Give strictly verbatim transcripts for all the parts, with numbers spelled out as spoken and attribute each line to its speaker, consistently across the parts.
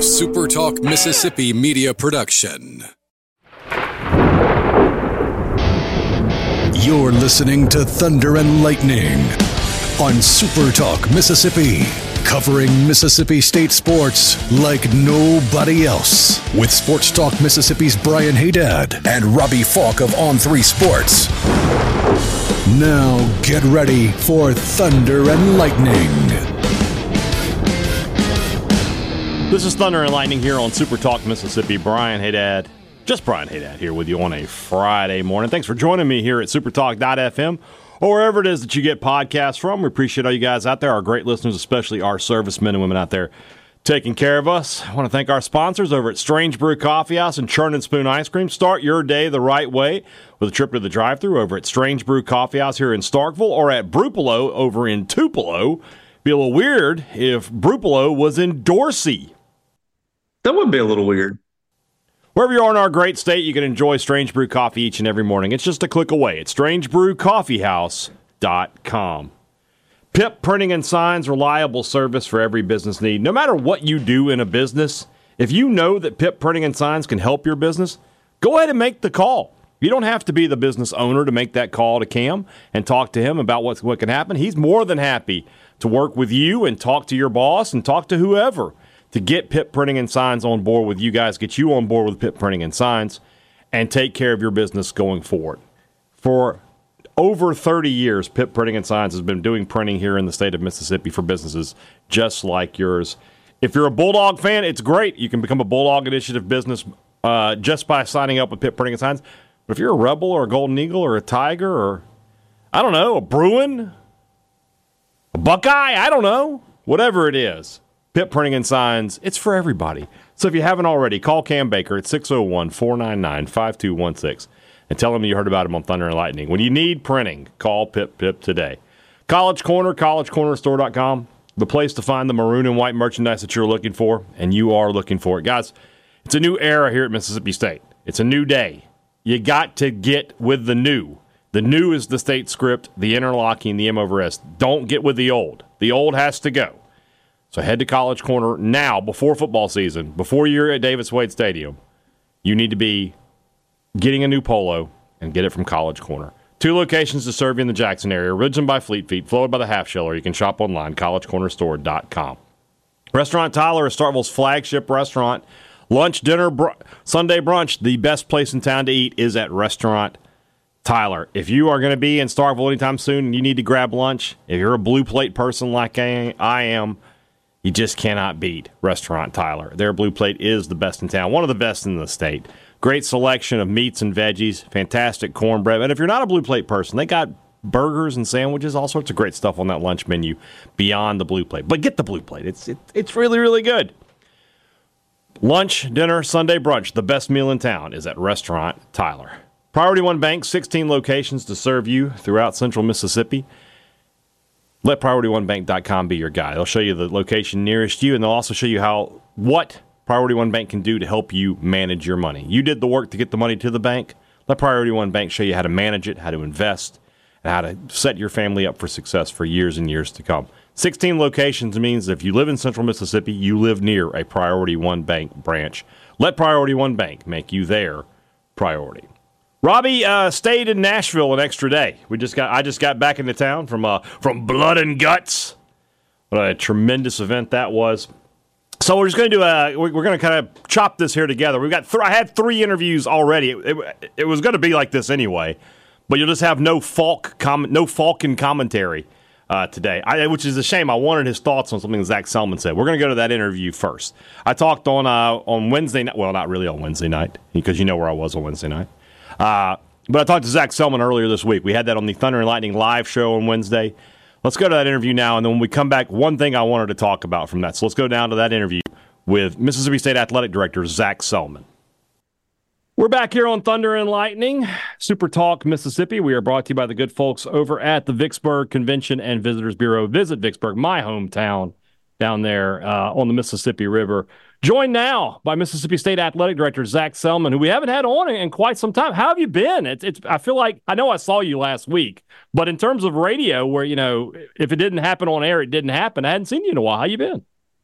Speaker 1: A Super Talk Mississippi media production. You're listening to Thunder and Lightning on Super Talk Mississippi, covering Mississippi State sports like nobody else. With Sports Talk Mississippi's Brian Haydad and Robbie Falk of On three Sports. Now get ready for Thunder and Lightning.
Speaker 2: This is Thunder and Lightning here on Super Talk Mississippi. Brian Haydad, just Brian Haydad here with you on a Friday morning. Thanks for joining me here at supertalk dot f m or wherever it is that you get podcasts from. We appreciate all you guys out there, our great listeners, especially our servicemen and women out there taking care of us. I want to thank our sponsors over at Strange Brew Coffee House and Churn and Spoon Ice Cream. Start your day the right way with a trip to the drive-thru over at Strange Brew Coffee House here in Starkville or at Brupolo over in Tupelo. Be a little weird if Brupolo was in Dorsey.
Speaker 3: That would be a little weird.
Speaker 2: Wherever you are in our great state, you can enjoy Strange Brew Coffee each and every morning. It's just a click away. It's strange brew coffee house dot com. Pip Printing and Signs, reliable service for every business need. No matter what you do in a business, if you know that Pip Printing and Signs can help your business, go ahead and make the call. You don't have to be the business owner to make that call to Cam and talk to him about what, what can happen. He's more than happy to work with you and talk to your boss and talk to whoever to get Pip Printing and Signs on board with you guys, get you on board with Pip Printing and Signs, and take care of your business going forward. For over thirty years, Pip Printing and Signs has been doing printing here in the state of Mississippi for businesses just like yours. If you're a Bulldog fan, it's great. You can become a Bulldog Initiative business uh, just by signing up with Pip Printing and Signs. But if you're a Rebel or a Golden Eagle or a Tiger or, I don't know, a Bruin, a Buckeye, I don't know, whatever it is, Pip Printing and Signs, it's for everybody. So if you haven't already, call Cam Baker at six oh one, four nine nine, five two one six and tell him you heard about him on Thunder and Lightning. When you need printing, call Pip Pip today. College Corner, college corner store dot com, the place to find the maroon and white merchandise that you're looking for, and you are looking for it. Guys, it's a new era here at Mississippi State. It's a new day. You got to get with the new. The new is the state script, the interlocking, the M over S. Don't get with the old. The old has to go. So head to College Corner now, before football season, before you're at Davis Wade Stadium. You need to be getting a new polo and get it from College Corner. Two locations to serve you in the Jackson area, Ridgeland by Fleet Feet, Flowed by the Half Shell, or you can shop online, college corner store dot com. Restaurant Tyler is Starkville's flagship restaurant. Lunch, dinner, br- Sunday brunch, the best place in town to eat is at Restaurant Tyler. If you are going to be in Starkville anytime soon and you need to grab lunch, if you're a blue plate person like I, I am, you just cannot beat Restaurant Tyler. Their blue plate is the best in town, one of the best in the state. Great selection of meats and veggies, fantastic cornbread. And if you're not a blue plate person, they got burgers and sandwiches, all sorts of great stuff on that lunch menu beyond the blue plate. But get the blue plate. It's it, it's really, really good. Lunch, dinner, Sunday brunch, the best meal in town is at Restaurant Tyler. Priority One Bank, sixteen locations to serve you throughout central Mississippi. Let priority one bank dot com be your guide. They'll show you the location nearest you, and they'll also show you how what Priority One Bank can do to help you manage your money. You did the work to get the money to the bank. Let Priority One Bank show you how to manage it, how to invest, and how to set your family up for success for years and years to come. sixteen locations means if you live in central Mississippi, you live near a Priority One Bank branch. Let Priority One Bank make you their priority. Robbie uh, stayed in Nashville an extra day. We just got I just got back into town from uh, from Blood and Guts. What a tremendous event that was. So we're just going to do a we're going to kind of chop this here together. We've got th- I had three interviews already. It, it, it was going to be like this anyway, but you'll just have no Falk com- no Falcon commentary uh, today, I, which is a shame. I wanted his thoughts on something Zach Selman said. We're going to go to that interview first. I talked on uh, on Wednesday night. Well, not really on Wednesday night because you know where I was on Wednesday night. Uh, but I talked to Zach Selman earlier this week. We had that on the Thunder and Lightning live show on Wednesday. Let's go to that interview now, and then when we come back, one thing I wanted to talk about from that. So let's go down to that interview with Mississippi State Athletic Director Zach Selman. We're back here on Thunder and Lightning, Super Talk Mississippi. We are brought to you by the good folks over at the Vicksburg Convention and Visitors Bureau. Visit Vicksburg, my hometown, down there uh, on the Mississippi River. Joined now by Mississippi State Athletic Director Zach Selman, who we haven't had on in quite some time. How have you been? It's, it's. I feel like I know I saw you last week, but in terms of radio, where you know if it didn't happen on air, it didn't happen. I hadn't seen you in a while. How you been?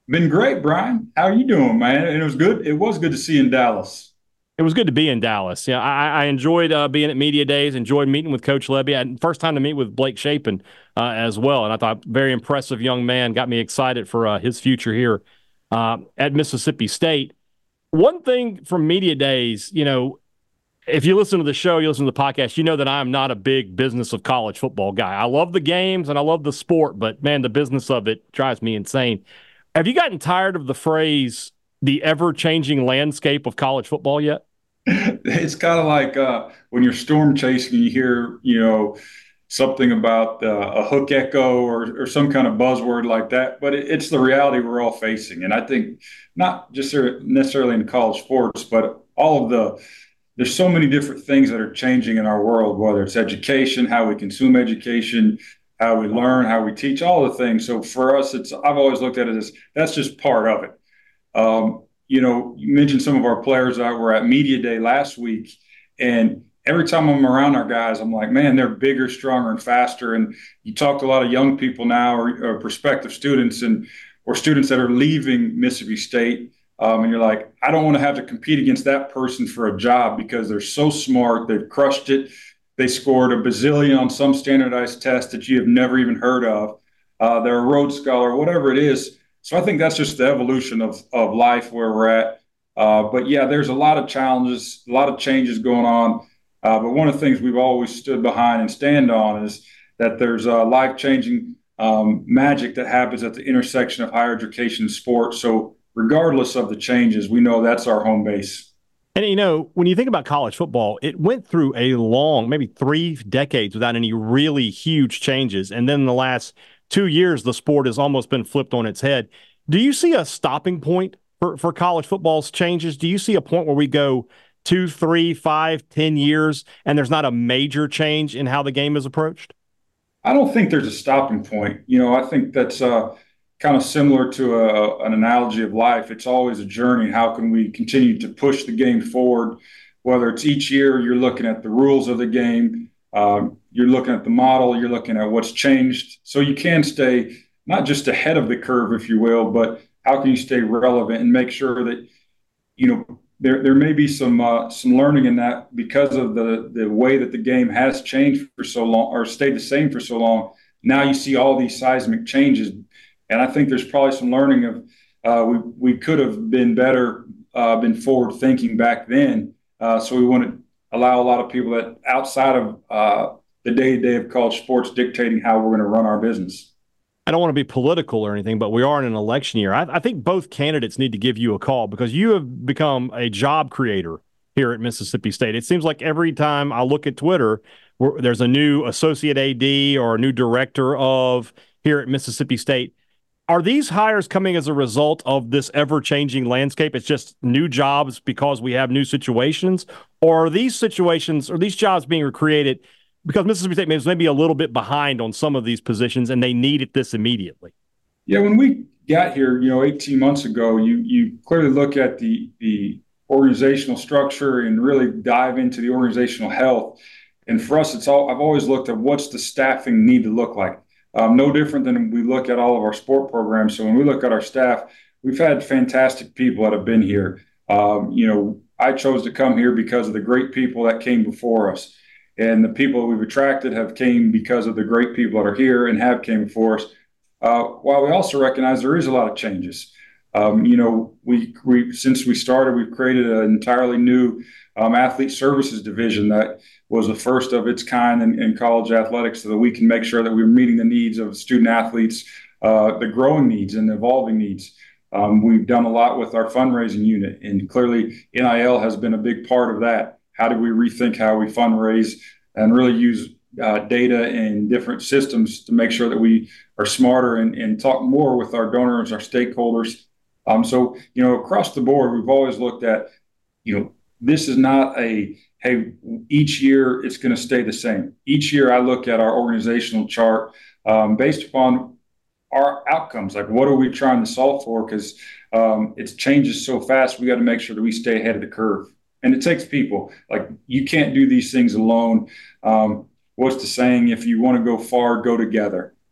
Speaker 4: Been great, Brian. How are you doing, man? And it was good. It was good to see you in Dallas.
Speaker 2: It was good to be in Dallas. Yeah, I, I enjoyed uh, being at media days. Enjoyed meeting with Coach Lebby. I had first time to meet with Blake Shapen uh, as well, and I thought very impressive young man. Got me excited for uh, his future here uh, at Mississippi State. One thing from media days, you know, if you listen to the show, you listen to the podcast, you know that I'm not a big business of college football guy. I love the games and I love the sport, but man, the business of it drives me insane. Have you gotten tired of the phrase "the ever-changing landscape of college football" yet?
Speaker 4: It's kind of like uh, when you're storm chasing, you hear, you know, something about uh, a hook echo or, or some kind of buzzword like that. But it, it's the reality we're all facing. And I think not just necessarily in college sports, but all of the there's so many different things that are changing in our world, whether it's education, how we consume education, how we learn, how we teach, all the things. So for us, it's I've always looked at it as that's just part of it. Um, you know, you mentioned some of our players that were at Media Day last week, and every time I'm around our guys, I'm like, man, they're bigger, stronger, and faster. And you talk to a lot of young people now, or, or prospective students, and or students that are leaving Mississippi State. Um, and you're like, I don't want to have to compete against that person for a job because they're so smart. They've crushed it. They scored a bazillion on some standardized test that you have never even heard of. Uh, they're a Rhodes Scholar, whatever it is. So I think that's just the evolution of, of life where we're at. Uh, but yeah, there's a lot of challenges, a lot of changes going on. Uh, but one of the things we've always stood behind and stand on is that there's a life-changing um, magic that happens at the intersection of higher education and sports. So regardless of the changes, we know that's our home base.
Speaker 2: And, you know, when you think about college football, it went through a long, maybe three decades without any really huge changes. And then in the last two years, the sport has almost been flipped on its head. Do you see a stopping point for, for college football's changes? Do you see a point where we go two, three, five, ten years and there's not a major change in how the game is approached?
Speaker 4: I don't think there's a stopping point. You know, I think that's uh, kind of similar to a, an analogy of life. It's always a journey. How can we continue to push the game forward? Whether it's each year, you're looking at the rules of the game, um, you're looking at the model, you're looking at what's changed. So you can stay not just ahead of the curve, if you will, but how can you stay relevant and make sure that, you know, there there may be some uh, some learning in that because of the the way that the game has changed for so long or stayed the same for so long. Now you see all these seismic changes. And I think there's probably some learning of uh, we we could have been better, uh, been forward thinking back then. Uh, so we want to allow a lot of people that outside of uh, the day to day of college sports dictating how we're going to run our business.
Speaker 2: I don't want to be political or anything, but we are in an election year. I, I think both candidates need to give you a call because you have become a job creator here at Mississippi State. It seems like every time I look at Twitter, there's a new associate A D or a new director of here at Mississippi State. Are these hires coming as a result of this ever-changing landscape? It's just new jobs because we have new situations? Or are these situations, or these jobs being created because Mississippi State is maybe a little bit behind on some of these positions and they needed this immediately?
Speaker 4: Yeah, when we got here, you know, eighteen months ago, you you clearly look at the the organizational structure and really dive into the organizational health. And for us, it's all I've always looked at what's the staffing need to look like. Um, no different than we look at all of our sport programs. So when we look at our staff, we've had fantastic people that have been here. Um, you know, I chose to come here because of the great people that came before us. And the people we've attracted have came because of the great people that are here and have came before us. Uh, while we also recognize there is a lot of changes. Um, you know, we, we since we started, we've created an entirely new um, athlete services division that was the first of its kind in, in college athletics, so that we can make sure that we're meeting the needs of student athletes, uh, the growing needs and the evolving needs. Um, we've done a lot with our fundraising unit, and clearly N I L has been a big part of that. How do we rethink how we fundraise and really use uh, data and different systems to make sure that we are smarter and, and talk more with our donors, our stakeholders. Um, so, you know, across the board, we've always looked at, you know, this is not a, hey, each year it's going to stay the same. Each year I look at our organizational chart um, based upon our outcomes. Like, what are we trying to solve for? Because um, it changes so fast. We got to make sure that we stay ahead of the curve. And it takes people. Like, you can't do these things alone. Um, what's the saying? If you want to go far, go together.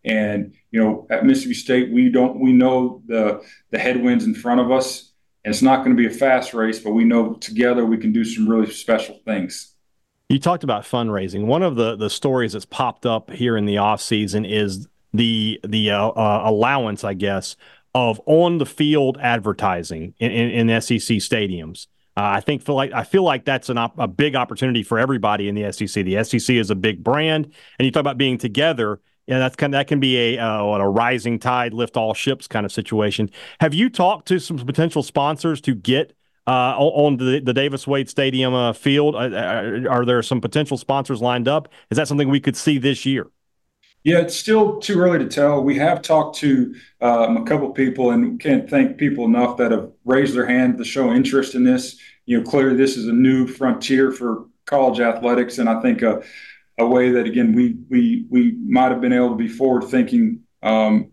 Speaker 4: And, you know, at Mississippi State, we don't, we know the, the headwinds in front of us, and it's not going to be a fast race, but we know together we can do some really special things.
Speaker 2: You talked about fundraising. One of the, the stories that's popped up here in the offseason is the, the uh, uh, allowance, I guess, of on-the-field advertising in, in, in S E C stadiums. Uh, I think feel like I feel like that's an op- a big opportunity for everybody in the S E C. The S E C is a big brand, and you talk about being together. Yeah, that's kind of, that can be a uh, a rising tide lift all ships kind of situation. Have you talked to some potential sponsors to get uh, on the, the Davis Wade Stadium uh, field? Uh, are there some potential sponsors lined up? Is that something we could see this year?
Speaker 4: Yeah, it's still too early to tell. We have talked to um, a couple people, and can't thank people enough that have raised their hand to show interest in this. You know, clearly this is a new frontier for college athletics, and I think a, a way that, again, we we we might have been able to be forward thinking um,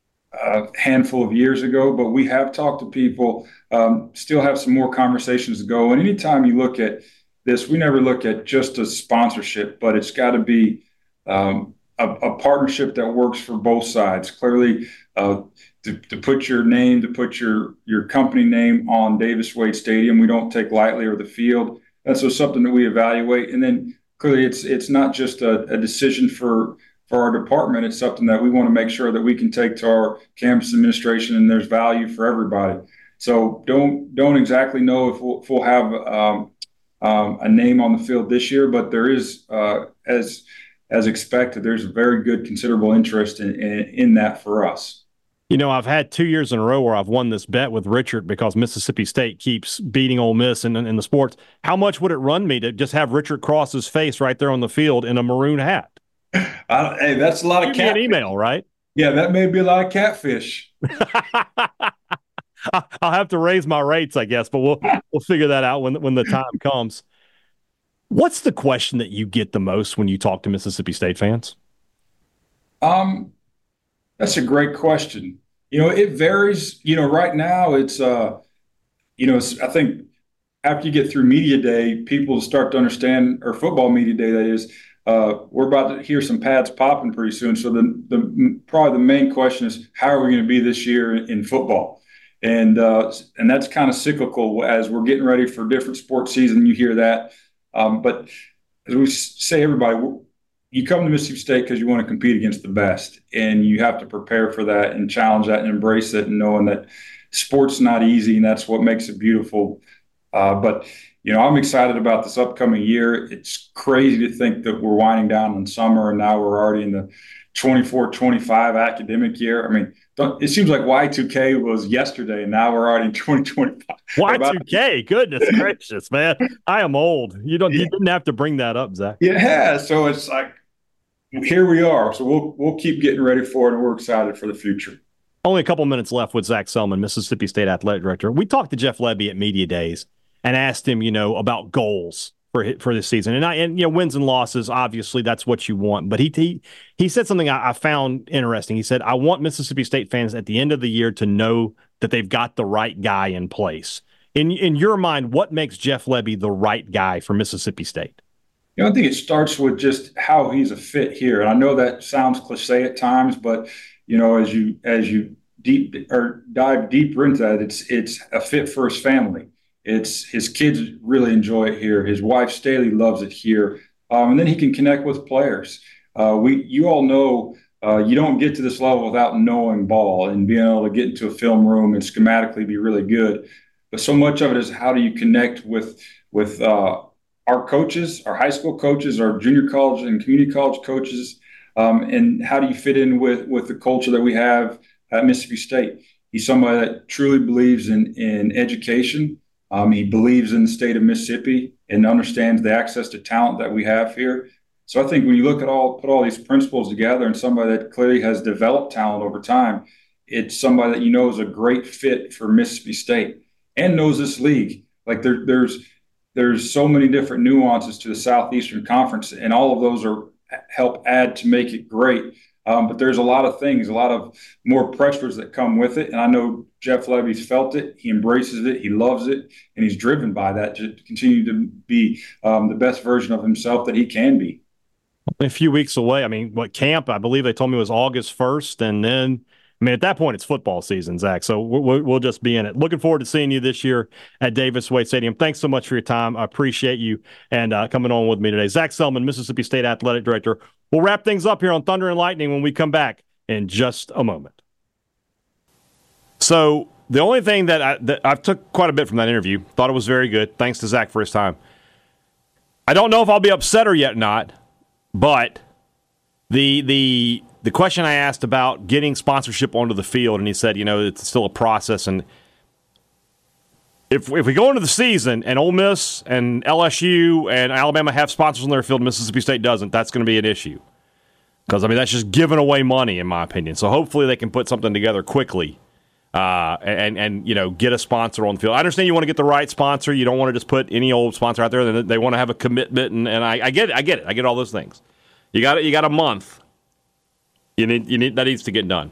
Speaker 4: a handful of years ago. But we have talked to people. Um, still have some more conversations to go. And anytime you look at this, we never look at just a sponsorship, but it's got to be um, A, a partnership that works for both sides. Clearly, uh, to, to put your name, to put your your company name on Davis Wade Stadium, we don't take lightly, or the field. That's so something that we evaluate. And then clearly, it's it's not just a, a decision for for our department. It's something that we want to make sure that we can take to our campus administration, and there's value for everybody. So don't don't exactly know if we'll, if we'll have um, um, a name on the field this year, but there is uh, as As expected, there's a very good, considerable interest in, in, in that for us.
Speaker 2: You know, I've had two years in a row where I've won this bet with Richard because Mississippi State keeps beating Ole Miss in, in the sports. How much would it run me to just have Richard cross his face right there on the field in a maroon hat?
Speaker 4: Uh, hey, that's a lot of
Speaker 2: cat. An email, right?
Speaker 4: Yeah, that may be a lot of catfish.
Speaker 2: I'll have to raise my rates, I guess, but we'll we'll figure that out when when the time comes. What's the question that you get the most when you talk to Mississippi State fans?
Speaker 4: Um, that's a great question. You know, it varies. You know, right now it's, uh, you know, it's, I think after you get through media day, people start to understand, or football media day, that is, uh, we're about to hear some pads popping pretty soon. So the, the probably the main question is, how are we going to be this year in, in football? And uh, and that's kind of cyclical as we're getting ready for different sports season. You hear that. Um, but as we say, everybody, you come to Mississippi State because you want to compete against the best, and you have to prepare for that and challenge that and embrace it, and knowing that sport's not easy, and that's what makes it beautiful. Uh, but, you know, I'm excited about this upcoming year. It's crazy to think that we're winding down in summer, and now we're already in the twenty-four twenty-five academic year. I mean, it seems like Y two K was yesterday, and now we're already in twenty twenty-five.
Speaker 2: Y two K, goodness gracious, man. I am old. You don't. Yeah. You didn't have to bring that up, Zach.
Speaker 4: Yeah, so it's like, here we are. So we'll we'll keep getting ready for it, and we're excited for the future.
Speaker 2: Only a couple minutes left with Zach Selman, Mississippi State Athletic Director. We talked to Jeff Lebby at Media Days and asked him, you know, about goals for for this season. And I and you know, wins and losses, obviously that's what you want. But he he he said something I, I found interesting. He said, I want Mississippi State fans at the end of the year to know that they've got the right guy in place. In in your mind, what makes Jeff Lebby the right guy for Mississippi State?
Speaker 4: You know, I think it starts with just how he's a fit here. And I know that sounds cliche at times, but you know, as you as you deep or dive deeper into that, it's it's a fit for his family. It's his kids really enjoy it here. His wife Staley loves it here, um, and then he can connect with players. Uh, we, you all know, uh, you don't get to this level without knowing ball and being able to get into a film room and schematically be really good. But so much of it is how do you connect with with uh, our coaches, our high school coaches, our junior college and community college coaches, um, and how do you fit in with with the culture that we have at Mississippi State? He's somebody that truly believes in in education. Um, he believes in the state of Mississippi and understands the access to talent that we have here. So I think when you look at all, put all these principles together, and somebody that clearly has developed talent over time, it's somebody that you know is a great fit for Mississippi State and knows this league. Like there, there's there's so many different nuances to the Southeastern Conference, and all of those are help add to make it great. Um, but there's a lot of things, a lot of more pressures that come with it. And I know Jeff Lebby's felt it. He embraces it. He loves it. And he's driven by that to continue to be um, the best version of himself that he can be.
Speaker 2: A few weeks away. I mean, what camp, I believe they told me was August first. And then, I mean, at that point, it's football season, Zach. So we'll, we'll just be in it. Looking forward to seeing you this year at Davis Wade Stadium. Thanks so much for your time. I appreciate you and uh, coming on with me today. Zach Selman, Mississippi State Athletic Director. We'll wrap things up here on Thunder and Lightning when we come back in just a moment. So the only thing that I that I've took quite a bit from that interview, thought it was very good. Thanks to Zach for his time. I don't know if I'll be upset or yet not. But the the the question I asked about getting sponsorship onto the field, and he said, you know, it's still a process. And if if we go into the season and Ole Miss and L S U and Alabama have sponsors on their field, Mississippi State doesn't, that's going to be an issue. Because, I mean, that's just giving away money, in my opinion. So hopefully they can put something together quickly uh, and, and, you know, get a sponsor on the field. I understand you want to get the right sponsor. You don't want to just put any old sponsor out there. They, they want to have a commitment, and, and I, I get it. I get it. I get all those things. You got it. You got a month. You need. You need. That needs to get done.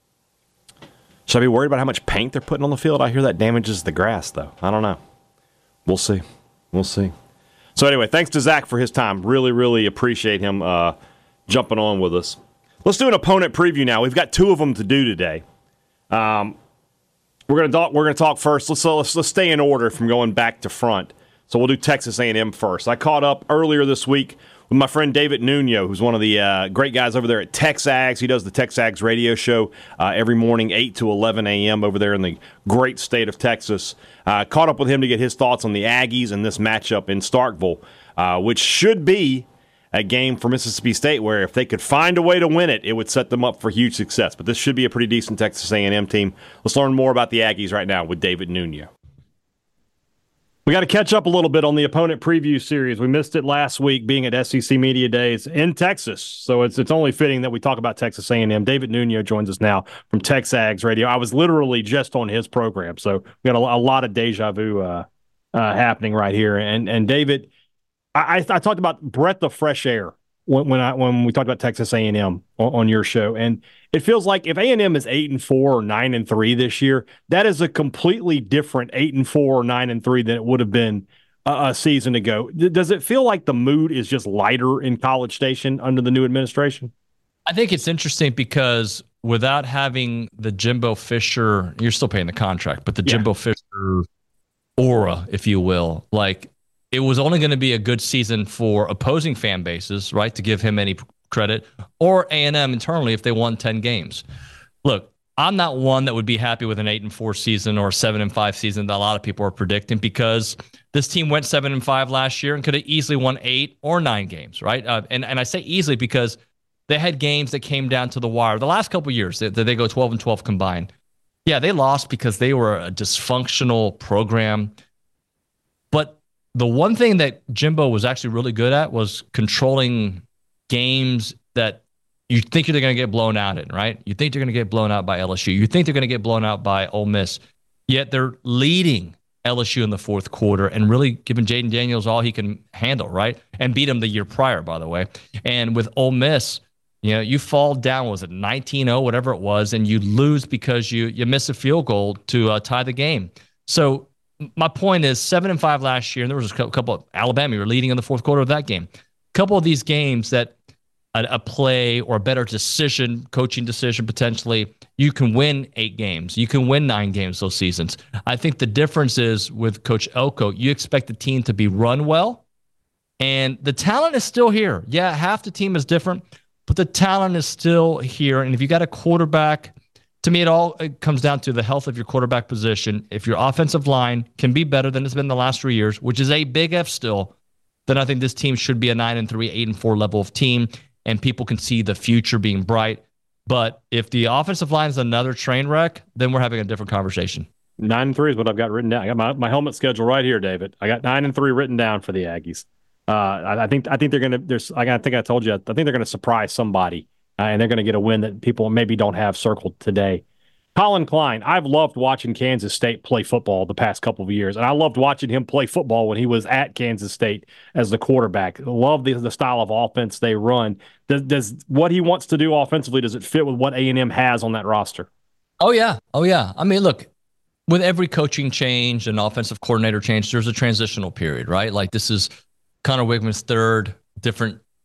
Speaker 2: Should I be worried about how much paint they're putting on the field? I hear that damages the grass, though. I don't know. We'll see. We'll see. So anyway, thanks to Zach for his time. Really, really appreciate him uh, jumping on with us. Let's do an opponent preview now. We've got two of them to do today. Um, we're gonna talk. We're gonna talk first. Let's let's let's stay in order from going back to front. So we'll do Texas A and M first. I caught up earlier this week with my friend David Nuno, who's one of the uh, great guys over there at Texags. He does the Texags radio show uh, every morning, eight to eleven a.m. over there in the great state of Texas. Uh, caught up with him to get his thoughts on the Aggies and this matchup in Starkville, uh, which should be a game for Mississippi State where if they could find a way to win it, it would set them up for huge success. But this should be a pretty decent Texas A and M team. Let's learn more about the Aggies right now with David Nuno. We got to catch up a little bit on the opponent preview series. We missed it last week being at S E C Media Days in Texas, so it's it's only fitting that we talk about Texas A and M. David Nuno joins us now from Texags Radio. I was literally just on his program, so we got a, a lot of deja vu uh, uh, happening right here. And and David, I, I talked about breath of fresh air when, when I when we talked about Texas A and M on, on your show, and it feels like if A and M is eight and four or nine and three this year, that is a completely different eight and four or nine and three than it would have been a, a season ago. Does it feel like the mood is just lighter in College Station under the new administration?
Speaker 5: I think it's interesting because without having the Jimbo Fisher, you're still paying the contract, but the yeah. Jimbo Fisher aura, if you will, like it was only going to be a good season for opposing fan bases, right, to give him any credit, or A and M internally if they won ten games. Look, I'm not one that would be happy with an eight and four season or a seven and five season that a lot of people are predicting, because this team went seven and five last year and could have easily won eight or nine games, right? Uh, and and I say easily because they had games that came down to the wire. The last couple of years, they, they go twelve and twelve combined. Yeah, they lost because they were a dysfunctional program. But the one thing that Jimbo was actually really good at was controlling games that you think they're going to get blown out in, right? You think they're going to get blown out by L S U. You think they're going to get blown out by Ole Miss. Yet they're leading L S U in the fourth quarter and really giving Jaden Daniels all he can handle, right? And beat him the year prior, by the way. And with Ole Miss, you know, you fall down, was it nineteen oh, whatever it was, and you lose because you you miss a field goal to uh, tie the game. So my point is seven and five last year, and there was a couple of Alabama, you were leading in the fourth quarter of that game. A couple of these games that A, a play or a better decision, coaching decision potentially, you can win eight games. You can win nine games those seasons. I think the difference is with Coach Elko, you expect the team to be run well, and the talent is still here. Yeah, half the team is different, but the talent is still here. And if you got a quarterback, to me, it all it comes down to the health of your quarterback position. If your offensive line can be better than it's been the last three years, which is a big F still, then I think this team should be a nine and three, eight and four level of team, and people can see the future being bright. But if the offensive line is another train wreck, then we're having a different conversation.
Speaker 2: Nine and three is what I've got written down. I got my, my helmet schedule right here, David. I got nine and three written down for the Aggies. Uh, I, I think I think they're gonna. There's. I think I told you. I think they're gonna surprise somebody, uh, and they're gonna get a win that people maybe don't have circled today. Collin Klein, I've loved watching Kansas State play football the past couple of years, and I loved watching him play football when he was at Kansas State as the quarterback. Love the, the style of offense they run. Does, does what he wants to do offensively, does it fit with what A and M has on that roster?
Speaker 5: Oh, yeah. Oh, yeah. I mean, look, with every coaching change and offensive coordinator change, there's a transitional period, right? Like this is Connor Wigman's third different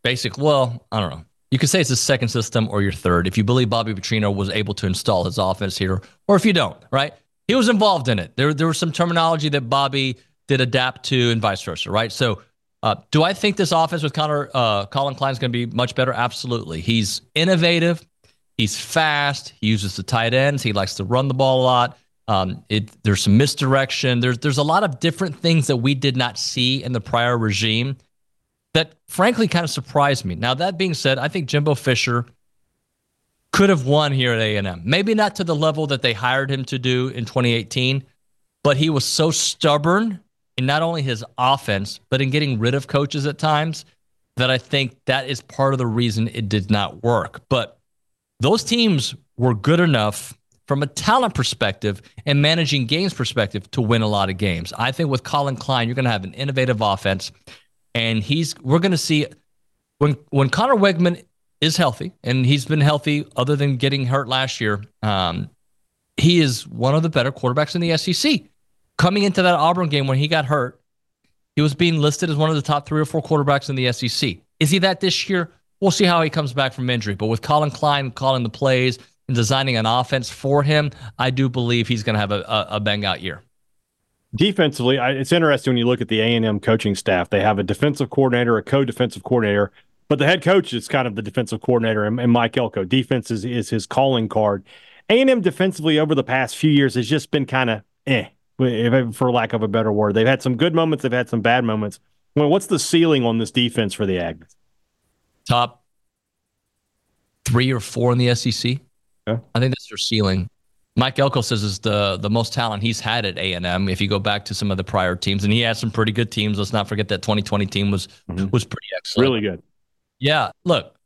Speaker 5: basic. Well, I don't know. You could say it's his second system or your third if you believe Bobby Petrino was able to install his offense here, or if you don't, right? He was involved in it. There, there was some terminology that Bobby did adapt to and vice versa, right? So uh, do I think this offense with Connor, uh, Colin Klein is going to be much better? Absolutely. He's innovative. He's fast. He uses the tight ends. He likes to run the ball a lot. Um, it, there's some misdirection. There's, there's a lot of different things that we did not see in the prior regime that frankly kind of surprised me. Now, that being said, I think Jimbo Fisher could have won here at A and M. Maybe not to the level that they hired him to do in twenty eighteen, but he was so stubborn in not only his offense, but in getting rid of coaches at times that I think that is part of the reason it did not work. But those teams were good enough from a talent perspective and managing games perspective to win a lot of games. I think with Colin Klein, you're going to have an innovative offense. And he's we're going to see when when Connor Wegman is healthy, and he's been healthy other than getting hurt last year, um, he is one of the better quarterbacks in the S E C. Coming into that Auburn game when he got hurt, he was being listed as one of the top three or four quarterbacks in the S E C. Is he that this year? We'll see how he comes back from injury. But with Colin Klein calling the plays and designing an offense for him, I do believe he's going to have a, a, a bang-out year.
Speaker 2: Defensively, I, it's interesting when you look at the A and M coaching staff. They have a defensive coordinator, a co-defensive coordinator, but the head coach is kind of the defensive coordinator, and, and Mike Elko. Defense is, is his calling card. A and M defensively over the past few years has just been kind of eh, for lack of a better word. They've had some good moments. They've had some bad moments. Well, what's the ceiling on this defense for the Aggies?
Speaker 5: Top three or four in the S E C.
Speaker 2: Yeah.
Speaker 5: I think that's their ceiling. Mike Elko says is the the most talent he's had at A and M. If you go back to some of the prior teams, and he had some pretty good teams. Let's not forget that twenty twenty team was mm-hmm. was pretty excellent.
Speaker 2: Really good.
Speaker 5: Yeah. Look,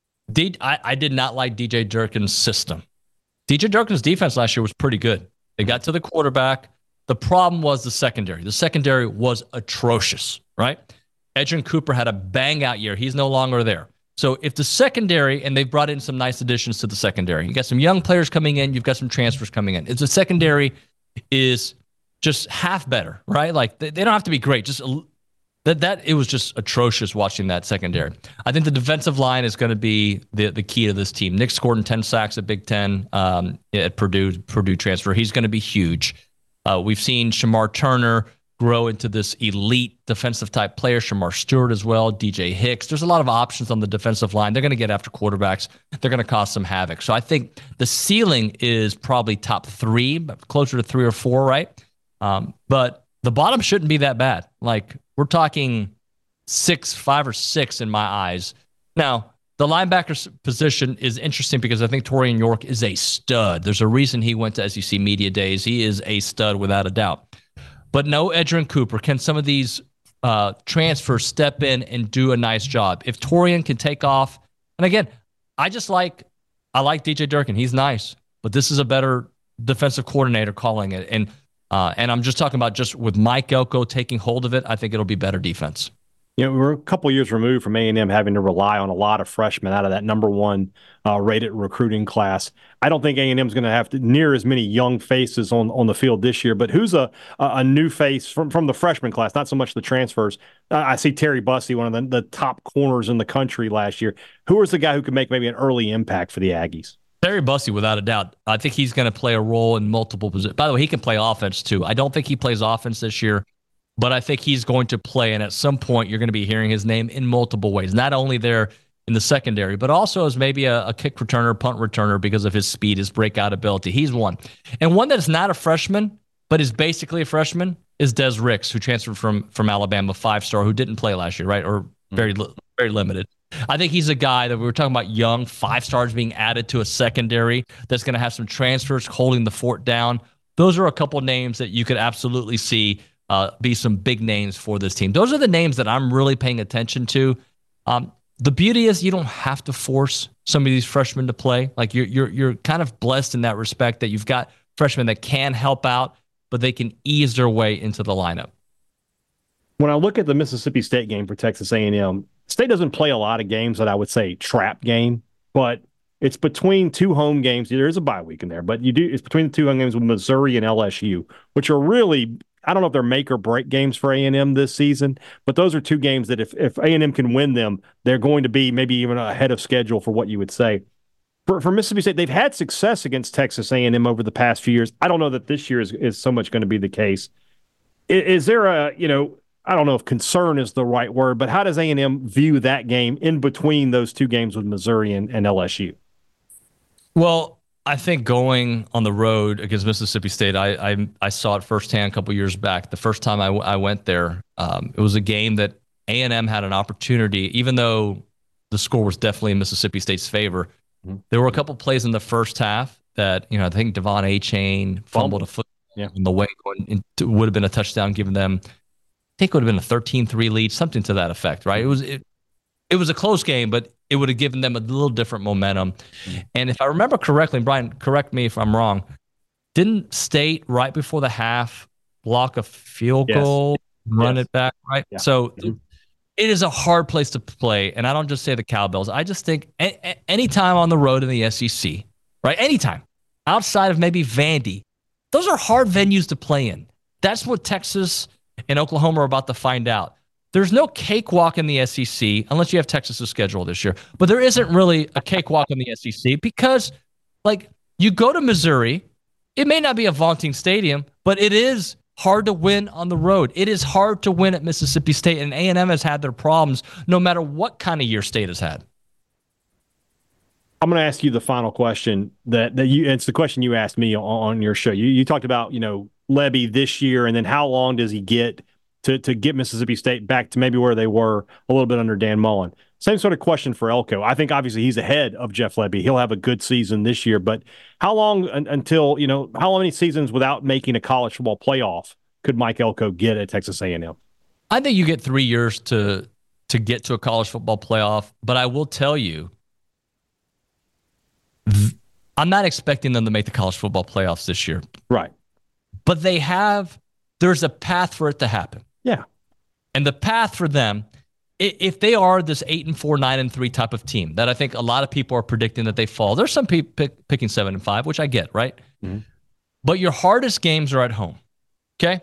Speaker 5: D, I, I did not like D J Durkin's system. D J Durkin's defense last year was pretty good. They got to the quarterback. The problem was the secondary. The secondary was atrocious, right? Edgerrin Cooper had a bang-out year. He's no longer there. So if the secondary, and they've brought in some nice additions to the secondary, you got some young players coming in, you've got some transfers coming in. It's the secondary is just half better, right? Like they, they don't have to be great. Just a, that that it was just atrocious watching that secondary. I think the defensive line is going to be the the key to this team. Nick scored in ten sacks at Big Ten um, at Purdue Purdue transfer. He's going to be huge. Uh, we've seen Shamar Turner grow into this elite defensive type player. Shamar Stewart as well, D J Hicks. There's a lot of options on the defensive line. They're going to get after quarterbacks. They're going to cause some havoc. So I think the ceiling is probably top three, but closer to three or four, right? Um, but the bottom shouldn't be that bad. Like we're talking six, five or six in my eyes. Now, the linebacker position is interesting because I think Torian York is a stud. There's a reason he went to S E C Media Days. He is a stud without a doubt. But no Edgerrin Cooper. Can some of these uh, transfers step in and do a nice job? If Torian can take off, and again, I just like I like D J Durkin. He's nice, but this is a better defensive coordinator calling it. And uh, and I'm just talking about just with Mike Elko taking hold of it. I think it'll be better defense.
Speaker 2: You know, we're a couple years removed from A and M having to rely on a lot of freshmen out of that number one uh, rated recruiting class. I don't think A and M is going to have to, near as many young faces on, on the field this year. But who's a a new face from, from the freshman class? Not so much the transfers. Uh, I see Terry Bussey, one of the, the top corners in the country last year. Who is the guy who could make maybe an early impact for the Aggies?
Speaker 5: Terry Bussey, without a doubt. I think he's going to play a role in multiple positions. By the way, he can play offense too. I don't think he plays offense this year, but I think he's going to play, and at some point you're going to be hearing his name in multiple ways, not only there in the secondary, but also as maybe a, a kick returner, punt returner because of his speed, his breakout ability. He's one. And one that is not a freshman, but is basically a freshman, is Des Ricks, who transferred from, from Alabama, five-star, who didn't play last year, right, or very very limited. I think he's a guy that we were talking about, young, five stars being added to a secondary that's going to have some transfers holding the fort down. Those are a couple names that you could absolutely see Uh, be some big names for this team. Those are the names that I'm really paying attention to. Um, the beauty is you don't have to force some of these freshmen to play. Like you're you're you're kind of blessed in that respect that you've got freshmen that can help out, but they can ease their way into the lineup.
Speaker 2: When I look at the Mississippi State game for Texas A and M, State doesn't play a lot of games that I would say trap game, but it's between two home games. There is a bye week in there, but you do. It's between the two home games with Missouri and L S U, which are really I don't know if they're make or break games for A and M this season, but those are two games that if, if A and M can win them, they're going to be maybe even ahead of schedule for what you would say. For, for Mississippi State, they've had success against Texas A and M over the past few years. I don't know that this year is, is so much going to be the case. Is, is there a, you know, I don't know if concern is the right word, but how does A and M view that game in between those two games with Missouri and, and L S U?
Speaker 5: Well, I think going on the road against Mississippi State, I I, I saw it firsthand a couple years back. The first time I, w- I went there, um, it was a game that A and M had an opportunity, even though the score was definitely in Mississippi State's favor. Mm-hmm. There were a couple plays in the first half that, you know, I think Devon Achane fumbled a foot yeah. in the way going into, would have been a touchdown, given them, I think it would have been a thirteen three lead, something to that effect, right? It was it, it was a close game, but it would have given them a little different momentum. Mm-hmm. And if I remember correctly, Brian, correct me if I'm wrong, didn't State right before the half block a field yes. goal, run yes. it back, right? Yeah. So mm-hmm. it is a hard place to play. And I don't just say the Cowbells. I just think a- a- anytime on the road in the S E C, right? Anytime outside of maybe Vandy, those are hard venues to play in. That's what Texas and Oklahoma are about to find out. There's no cakewalk in the S E C unless you have Texas's schedule this year. But there isn't really a cakewalk in the S E C because, like, you go to Missouri, it may not be a vaunting stadium, but it is hard to win on the road. It is hard to win at Mississippi State, and A and M has had their problems no matter what kind of year State has had.
Speaker 2: I'm going to ask you the final question that, that you, it's the question you asked me on, on your show. You, you talked about, you know, Lebby this year, and then how long does he get to to get Mississippi State back to maybe where they were a little bit under Dan Mullen. Same sort of question for Elko. I think obviously he's ahead of Jeff Lebby. He'll have a good season this year, but how long un- until, you know, how many seasons without making a college football playoff could Mike Elko get at Texas A and M?
Speaker 5: I think you get three years to to get to a college football playoff, but I will tell you, I'm not expecting them to make the college football playoffs this year.
Speaker 2: Right.
Speaker 5: But they have, there's a path for it to happen.
Speaker 2: Yeah.
Speaker 5: And the path for them, if they are this eight and four, nine and three type of team that I think a lot of people are predicting that they fall, there's some people pick, picking seven and five, which I get, right? Mm-hmm. But your hardest games are at home. Okay.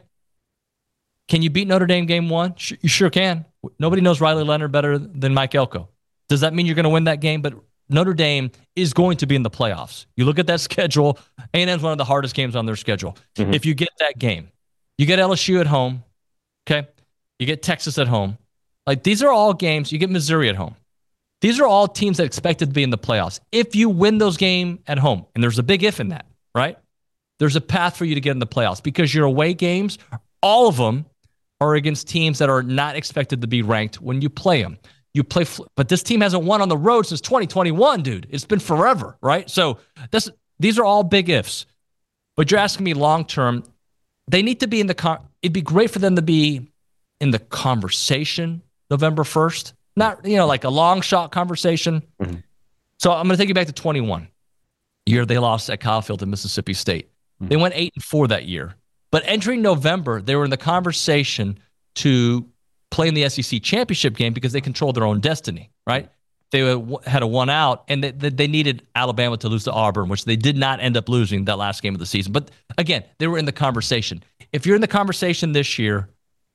Speaker 5: Can you beat Notre Dame game one? You sure can. Nobody knows Riley Leonard better than Mike Elko. Does that mean you're going to win that game? But Notre Dame is going to be in the playoffs. You look at that schedule, A and M is one of the hardest games on their schedule. Mm-hmm. If you get that game, you get L S U at home. Okay. You get Texas at home. Like, these are all games. You get Missouri at home. These are all teams that expected to be in the playoffs. If you win those games at home, and there's a big if in that, right? There's a path for you to get in the playoffs because your away games, all of them are against teams that are not expected to be ranked when you play them. You play, but this team hasn't won on the road since twenty twenty-one, dude. It's been forever, right? So this, these are all big ifs. But you're asking me long term. They need to be in the con- it'd be great for them to be in the conversation November first. Not, you know, like a long shot conversation. Mm-hmm. So I'm going to take you back to twenty-one. Year they lost at Kyle Field to Mississippi State. Mm-hmm. They went eight and four that year. But entering November, they were in the conversation to play in the S E C championship game because they controlled their own destiny, right? They had a one out, and they, they needed Alabama to lose to Auburn, which they did not end up losing that last game of the season. But again, they were in the conversation. If you're in the conversation this year,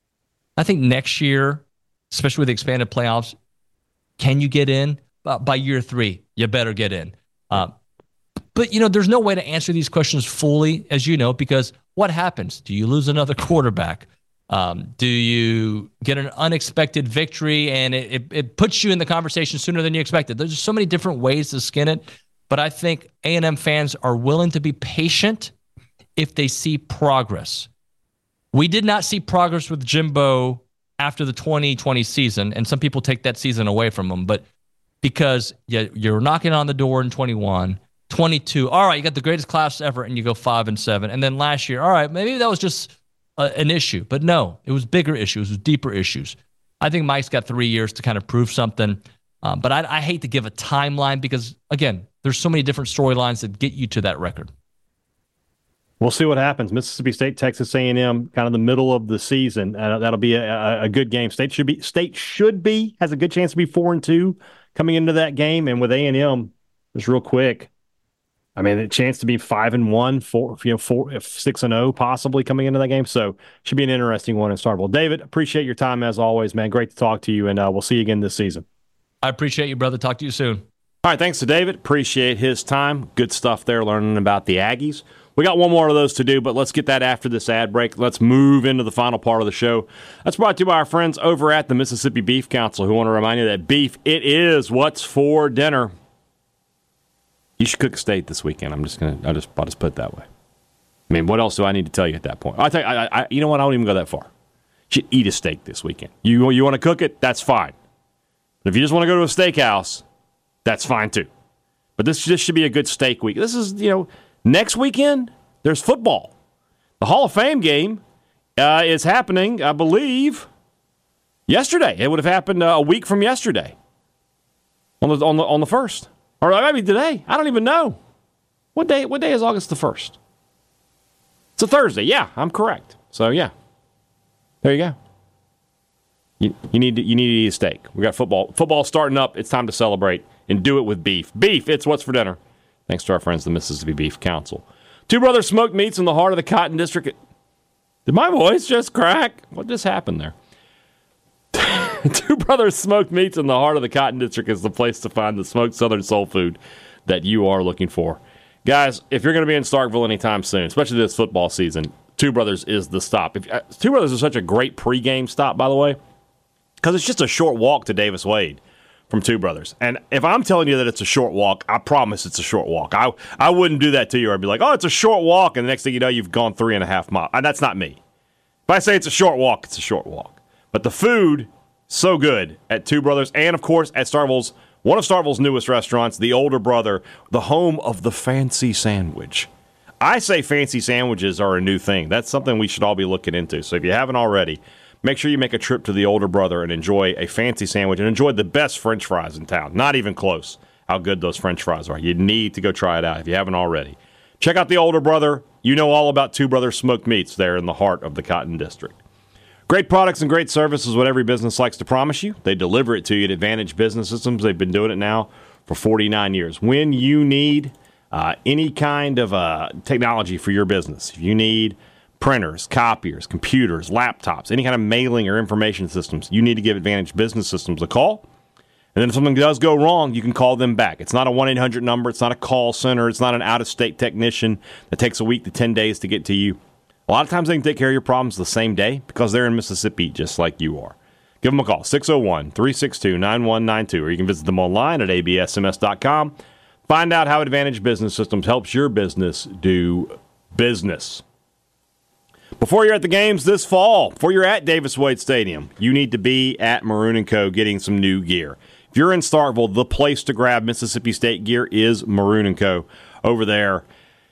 Speaker 5: I think next year, especially with the expanded playoffs, can you get in? Uh, by year three, you better get in. Uh, but, you know, there's no way to answer these questions fully, as you know, because what happens? Do you lose another quarterback? Um, do you get an unexpected victory and it, it, it puts you in the conversation sooner than you expected? There's just so many different ways to skin it. But I think A and M fans are willing to be patient if they see progress. We did not see progress with Jimbo after the twenty twenty season, and some people take that season away from him. But because yeah, you're knocking on the door in twenty-one, twenty-two, all right, you got the greatest class ever, and you go five and seven. And then last year, all right, maybe that was just Uh, an issue, but no, it was bigger issues, it was deeper issues. I think Mike's got three years to kind of prove something, um, but I, I hate to give a timeline because, again, there's so many different storylines that get you to that record.
Speaker 2: We'll see what happens. Mississippi State, Texas A and M, kind of the middle of the season. Uh, that'll be a, a good game. State should be State should be has a good chance to be four and two coming into that game, and with A and M, just real quick, I mean, a chance to be five and one, four, you know, four, if six and zero, possibly coming into that game. So, should be an interesting one in Starkville. David, appreciate your time as always, man. Great to talk to you, and uh, we'll see you again this season.
Speaker 5: I appreciate you, brother. Talk to you soon.
Speaker 2: All right, thanks to David. Appreciate his time. Good stuff there, learning about the Aggies. We got one more of those to do, but let's get that after this ad break. Let's move into the final part of the show. That's brought to you by our friends over at the Mississippi Beef Council, who want to remind you that beef, it is what's for dinner. You should cook a steak this weekend. I'm just gonna. I just. I'll just put it that way. I mean, what else do I need to tell you at that point? I tell you, I, I, you know what? I don't even go that far. You should eat a steak this weekend. You you want to cook it? That's fine. But if you just want to go to a steakhouse, that's fine too. But this this should be a good steak week. This is you know next weekend. There's football. The Hall of Fame game uh, is happening, I believe, yesterday. It would have happened uh, a week from yesterday on the on the on the first. Or maybe today. I don't even know. What day What day is August the first? It's a Thursday. Yeah, I'm correct. So, yeah. There you go. You, you, need to, you need to eat a steak. We got football. Football starting up. It's time to celebrate and do it with beef. Beef, it's what's for dinner. Thanks to our friends, the Mississippi Beef Council. Two Brothers Smoked Meats in the heart of the Cotton District. Did my voice just crack? What just happened there? Two Brothers Smoked Meats in the heart of the Cotton District is the place to find the smoked Southern soul food that you are looking for. Guys, if you're going to be in Starkville anytime soon, especially this football season, Two Brothers is the stop. If, uh, Two Brothers is such a great pregame stop, by the way, because it's just a short walk to Davis Wade from Two Brothers. And if I'm telling you that it's a short walk, I promise it's a short walk. I I wouldn't do that to you. I'd be like, oh, it's a short walk, and the next thing you know, you've gone three and a half miles. And that's not me. If I say it's a short walk, it's a short walk. But the food, so good at Two Brothers, and of course at Starkville's, one of Starkville's newest restaurants, the Older Brother, the home of the fancy sandwich. I say fancy sandwiches are a new thing. That's something we should all be looking into. So if you haven't already, make sure you make a trip to the Older Brother and enjoy a fancy sandwich and enjoy the best French fries in town. Not even close how good those French fries are. You need to go try it out if you haven't already. Check out the Older Brother. You know all about Two Brothers Smoked Meats there in the heart of the Cotton District. Great products and great service is what every business likes to promise you. They deliver it to you at Advantage Business Systems. They've been doing it now for forty-nine years. When you need uh, any kind of uh, technology for your business, if you need printers, copiers, computers, laptops, any kind of mailing or information systems, you need to give Advantage Business Systems a call. And then if something does go wrong, you can call them back. It's not a one eight hundred number. It's not a call center. It's not an out-of-state technician that takes a week to ten days to get to you. A lot of times they can take care of your problems the same day because they're in Mississippi just like you are. Give them a call, six oh one, three six two, nine one nine two, or you can visit them online at a b s m s dot com. Find out how Advantage Business Systems helps your business do business. Before you're at the games this fall, before you're at Davis Wade Stadium, you need to be at Maroon and Co. getting some new gear. If you're in Starkville, the place to grab Mississippi State gear is Maroon and Co. over there,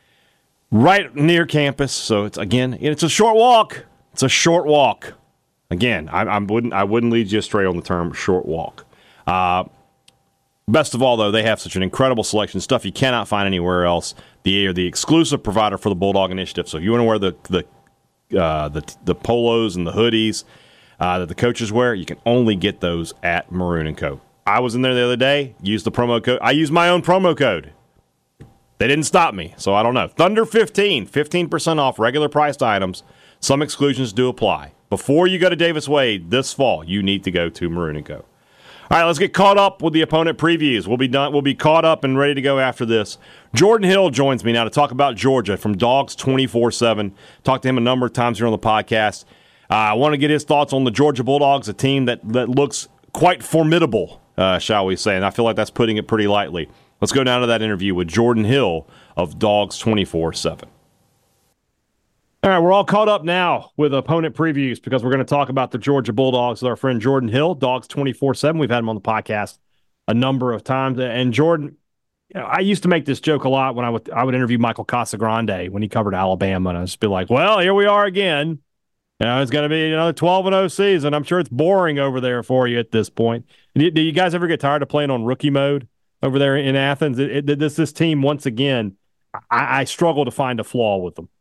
Speaker 2: right near campus. So it's again, it's a short walk. It's a short walk. Again, I, I wouldn't I wouldn't lead you astray on the term short walk. Uh, best of all, though, they have such an incredible selection, stuff you cannot find anywhere else. They are the exclusive provider for the Bulldog Initiative. So if you want to wear the the uh, the, the polos and the hoodies uh, that the coaches wear, you can only get those at Maroon and Co. I was in there the other day, used the promo code. I used my own promo code. They didn't stop me, so I don't know. Thunder fifteen, fifteen percent off regular priced items. Some exclusions do apply. Before you go to Davis Wade this fall, you need to go to Maroon and Co. All right, let's get caught up with the opponent previews. We'll be done. We'll be caught up and ready to go after this. Jordan Hill joins me now to talk about Georgia from Dogs twenty-four seven. Talked to him a number of times here on the podcast. Uh, I want to get his thoughts on the Georgia Bulldogs, a team that, that looks quite formidable, uh, shall we say, and I feel like that's putting it pretty lightly. Let's go down to that interview with Jordan Hill of Dogs twenty-four seven. All right, we're all caught up now with opponent previews because we're going to talk about the Georgia Bulldogs with our friend Jordan Hill, Dogs twenty-four seven. We've had him on the podcast a number of times. And Jordan, you know, I used to make this joke a lot when I would I would interview Michael Casagrande when he covered Alabama, and I'd just be like, well, here we are again. You know, it's going to be another twelve and oh season. I'm sure it's boring over there for you at this point. Do, do you guys ever get tired of playing on rookie mode over there in Athens? It, it, this this team, once again, I, I struggle to find a flaw with them.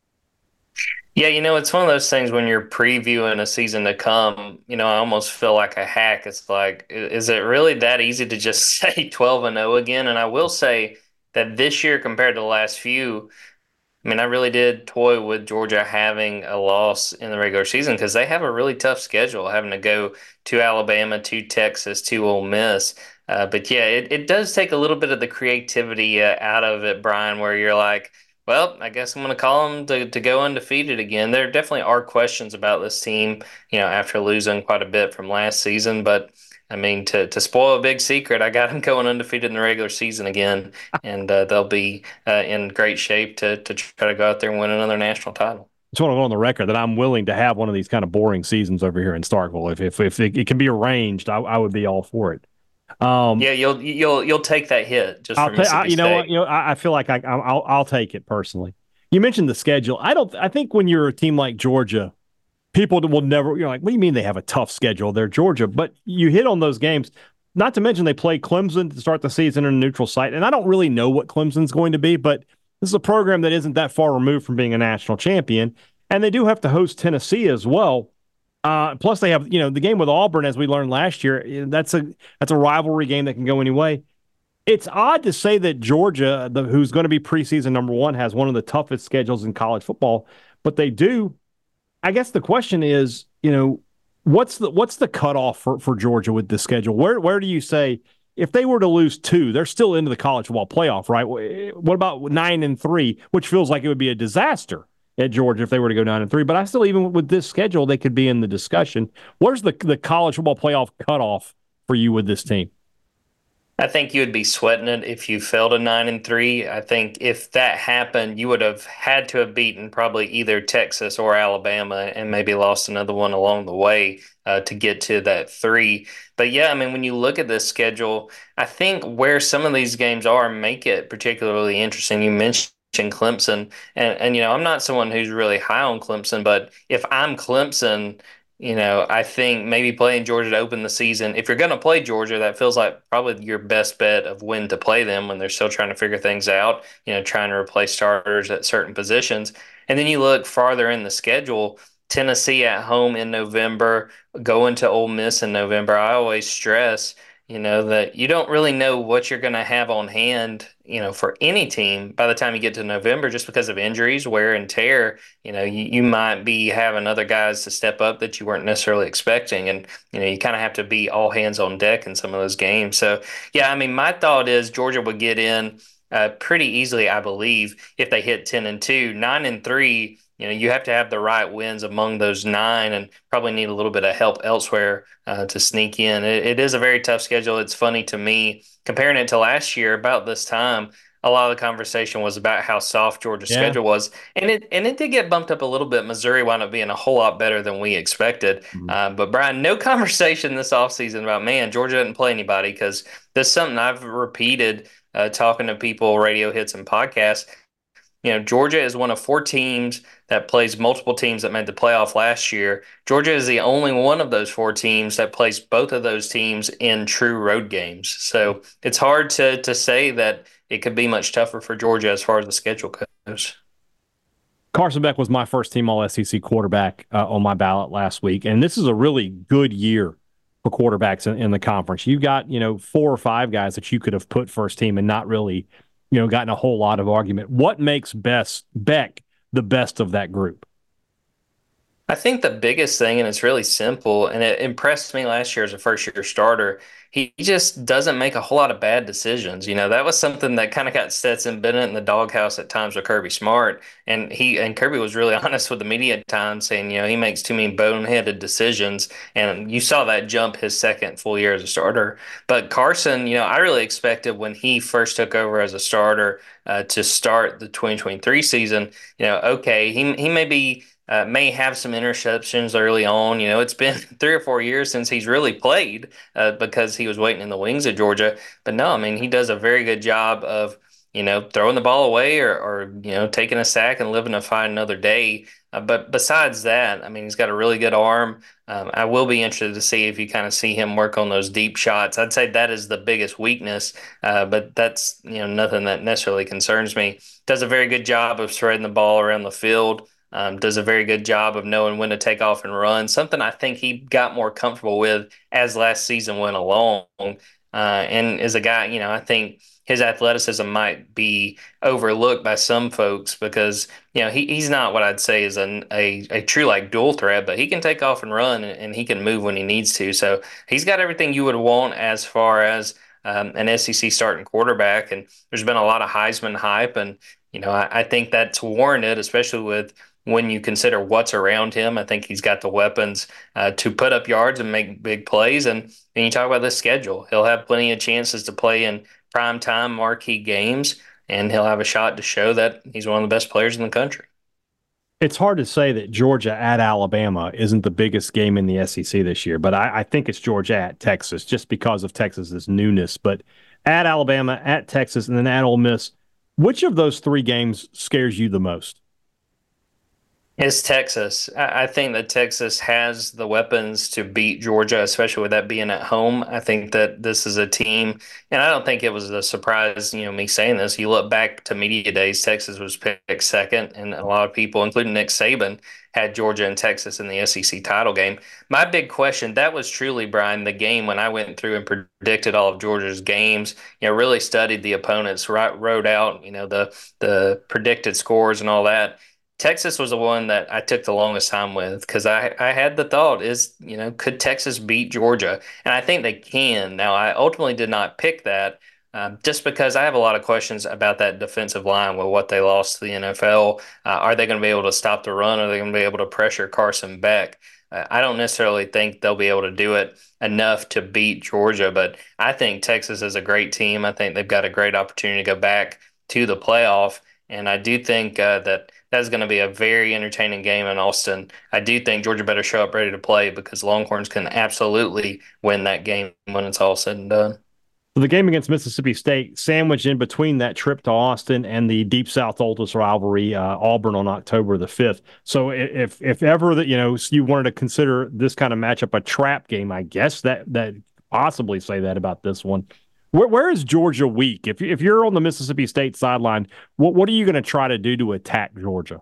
Speaker 6: Yeah, you know, it's one of those things when you're previewing a season to come, you know, I almost feel like a hack. It's like, is it really that easy to just say twelve and oh again? And I will say, that this year compared to the last few, I mean, I really did toy with Georgia having a loss in the regular season because they have a really tough schedule, having to go to Alabama, to Texas, to Ole Miss. Uh, but yeah, it, it does take a little bit of the creativity uh, out of it, Brian, where you're like, well, I guess I'm going to call them to, to go undefeated again. There definitely are questions about this team, you know, after losing quite a bit from last season. But I mean, to, to spoil a big secret, I got them going undefeated in the regular season again, and uh, they'll be uh, in great shape to, to try to go out there and win another national title.
Speaker 2: Just want to go on the record that I'm willing to have one of these kind of boring seasons over here in Starkville. If if, if it, it can be arranged, I, I would be all for it.
Speaker 6: Um, yeah, you'll you'll you'll take that hit just
Speaker 2: I'll
Speaker 6: for Mississippi
Speaker 2: ta- I, you
Speaker 6: State.
Speaker 2: know what? You know, I, I feel like I, I'll I'll take it personally. You mentioned the schedule. I don't. I think when you're a team like Georgia, people will never. You're like, what do you mean they have a tough schedule? They're Georgia, but you hit on those games. Not to mention they play Clemson to start the season in a neutral site, and I don't really know what Clemson's going to be, but this is a program that isn't that far removed from being a national champion, and they do have to host Tennessee as well. Uh, plus, they have, you know, the game with Auburn, as we learned last year. That's a that's a rivalry game that can go any way. It's odd to say that Georgia, the, who's going to be preseason number one, has one of the toughest schedules in college football, but they do. I guess the question is, you know, what's the what's the cutoff for, for Georgia with the schedule? Where where do you say if they were to lose two, they're still into the college football playoff, right? What about nine and three, which feels like it would be a disaster at Georgia if they were to go nine and three? But I still, even with this schedule, they could be in the discussion. Where's the the college football playoff cutoff for you with this team?
Speaker 6: I think you would be sweating it if you fell to nine and three. I think if that happened, you would have had to have beaten probably either Texas or Alabama and maybe lost another one along the way uh, to get to that three. But yeah, I mean, when you look at this schedule, I think where some of these games are make it particularly interesting. You mentioned Clemson, and and you know, I'm not someone who's really high on Clemson, but if I'm Clemson, you know, I think maybe playing Georgia to open the season, if you're going to play Georgia, that feels like probably your best bet of when to play them when they're still trying to figure things out, you know, trying to replace starters at certain positions. And then you look farther in the schedule, Tennessee at home in November, going to Ole Miss in November. I always stress, you know, that you don't really know what you're going to have on hand, you know, for any team by the time you get to November, just because of injuries, wear and tear. You know, you, you might be having other guys to step up that you weren't necessarily expecting. And, you know, you kind of have to be all hands on deck in some of those games. So, yeah, I mean, my thought is Georgia would get in uh, pretty easily, I believe, if they hit ten and two. nine and three, you know, you have to have the right wins among those nine and probably need a little bit of help elsewhere uh, to sneak in. It, it is a very tough schedule. It's funny to me, comparing it to last year about this time, a lot of the conversation was about how soft Georgia's yeah. schedule was. And it and it did get bumped up a little bit. Missouri wound up being a whole lot better than we expected. Mm-hmm. Uh, but, Brian, no conversation this offseason about, man, Georgia didn't play anybody, because that's something I've repeated uh, talking to people, radio hits and podcasts. You know, Georgia is one of four teams that plays multiple teams that made the playoff last year. Georgia is the only one of those four teams that plays both of those teams in true road games. So it's hard to to say that it could be much tougher for Georgia as far as the schedule goes.
Speaker 2: Carson Beck was my first team All S E C quarterback uh, on my ballot last week, and this is a really good year for quarterbacks in, in the conference. You got, you know, four or five guys that you could have put first team and not really, you know, gotten a whole lot of argument. What makes best Beck the best of that group?
Speaker 6: I think the biggest thing, and it's really simple, and it impressed me last year as a first-year starter, he just doesn't make a whole lot of bad decisions. You know, that was something that kind of got Stetson Bennett in the doghouse at times with Kirby Smart, and he and Kirby was really honest with the media at times, saying, you know, he makes too many boneheaded decisions, and you saw that jump his second full year as a starter. But Carson, you know, I really expected when he first took over as a starter uh, to start the twenty twenty-three season, you know, okay, he he may be Uh, may have some interceptions early on. You know, it's been three or four years since he's really played uh, because he was waiting in the wings at Georgia. But no, I mean, he does a very good job of, you know, throwing the ball away or, or you know, taking a sack and living to fight another day. Uh, but besides that, I mean, he's got a really good arm. Um, I will be interested to see if you kind of see him work on those deep shots. I'd say that is the biggest weakness, uh, but that's, you know, nothing that necessarily concerns me. Does a very good job of spreading the ball around the field. Um, does a very good job of knowing when to take off and run, something I think he got more comfortable with as last season went along. Uh, and is a guy, you know, I think his athleticism might be overlooked by some folks because, you know, he, he's not what I'd say is an, a, a true like dual threat, but he can take off and run and, and he can move when he needs to. So he's got everything you would want as far as um, an S E C starting quarterback. And there's been a lot of Heisman hype. And, you know, I, I think that's warranted, especially with when you consider what's around him. I think he's got the weapons uh, to put up yards and make big plays. And, and you talk about the schedule, he'll have plenty of chances to play in prime time marquee games, and he'll have a shot to show that he's one of the best players in the country.
Speaker 2: It's hard to say that Georgia at Alabama isn't the biggest game in the S E C this year, but I, I think it's Georgia at Texas just because of Texas's newness. But at Alabama, at Texas, and then at Ole Miss, which of those three games scares you the most?
Speaker 6: It's Texas. I think that Texas has the weapons to beat Georgia, especially with that being at home. I think that this is a team, and I don't think it was a surprise, you know, me saying this. You look back to media days, Texas was picked second, and a lot of people, including Nick Saban, had Georgia and Texas in the S E C title game. My big question, that was truly, Brian, the game when I went through and predicted all of Georgia's games, you know, really studied the opponents, wrote out, you know, the the predicted scores and all that. Texas was the one that I took the longest time with because I, I had the thought is, you know, could Texas beat Georgia? And I think they can. Now, I ultimately did not pick that um, just because I have a lot of questions about that defensive line with what they lost to the N F L. Uh, are they going to be able to stop the run? Are they going to be able to pressure Carson Beck? Uh, I don't necessarily think they'll be able to do it enough to beat Georgia, but I think Texas is a great team. I think they've got a great opportunity to go back to the playoff. And I do think uh, that that's going to be a very entertaining game in Austin. I do think Georgia better show up ready to play because Longhorns can absolutely win that game when it's all said and done.
Speaker 2: So the game against Mississippi State, sandwiched in between that trip to Austin and the Deep South Oldest rivalry, uh, Auburn on October the fifth. So if if ever that you know you wanted to consider this kind of matchup a trap game, I guess that that possibly say that about this one. Where, where is Georgia weak? If if you're on the Mississippi State sideline, what what are you going to try to do to attack Georgia?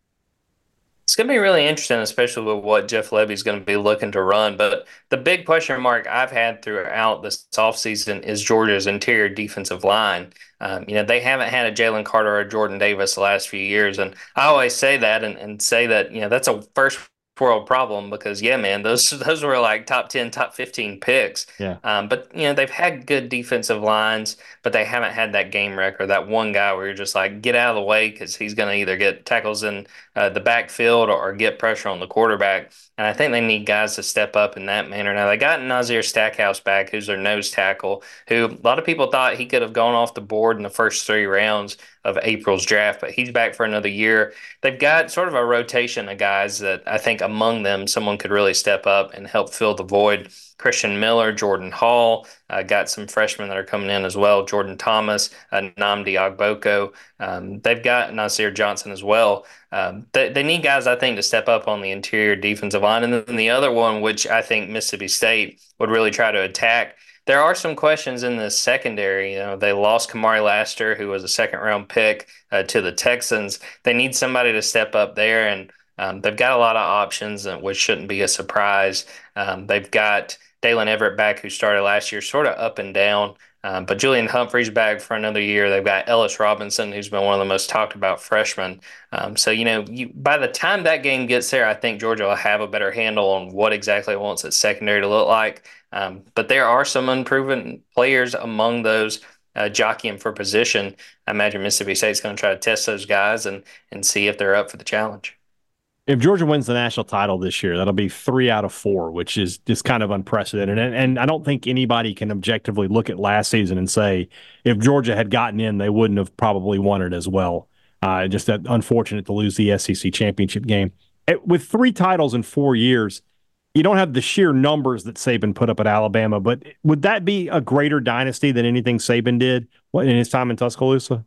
Speaker 6: It's going to be really interesting, especially with what Jeff Lebby's going to be looking to run. But the big question mark I've had throughout this offseason is Georgia's interior defensive line. Um, you know, they haven't had a Jalen Carter or Jordan Davis the last few years. And I always say that and, and say that, you know, that's a first world problem because yeah, man, those those were like top ten, top fifteen picks.
Speaker 2: Yeah.
Speaker 6: Um, but you know, they've had good defensive lines, but they haven't had that game record. That one guy where you're just like, get out of the way because he's going to either get tackles in uh, the backfield or, or get pressure on the quarterback. And I think they need guys to step up in that manner. Now they got Nazir Stackhouse back, who's their nose tackle, who a lot of people thought he could have gone off the board in the first three rounds of April's draft, but he's back for another year. They've got sort of a rotation of guys that I think among them someone could really step up and help fill the void. Christian Miller, Jordan Hall, uh, got some freshmen that are coming in as well. Jordan Thomas, uh, Nnamdi Ogboko. Um, they've got Nasir Johnson as well. Um, they, they need guys, I think, to step up on the interior defensive line. And then the other one, which I think Mississippi State would really try to attack, there are some questions in the secondary. You know, they lost Kamari Laster, who was a second-round pick, uh, to the Texans. They need somebody to step up there, and um, they've got a lot of options, which shouldn't be a surprise. Um, they've got Dalen Everett back, who started last year, sort of up and down. Um, but Julian Humphrey's back for another year. They've got Ellis Robinson, who's been one of the most talked about freshmen. Um, so, you know, you, by the time that game gets there, I think Georgia will have a better handle on what exactly it wants its secondary to look like. Um, but there are some unproven players among those uh, jockeying for position. I imagine Mississippi State's going to try to test those guys and and see if they're up for the challenge.
Speaker 2: If Georgia wins the national title this year, that'll be three out of four, which is just kind of unprecedented. And, and I don't think anybody can objectively look at last season and say if Georgia had gotten in, they wouldn't have probably won it as well. Uh, just that unfortunate to lose the S E C championship game. It, with three titles in four years, you don't have the sheer numbers that Saban put up at Alabama, but would that be a greater dynasty than anything Saban did in his time in Tuscaloosa?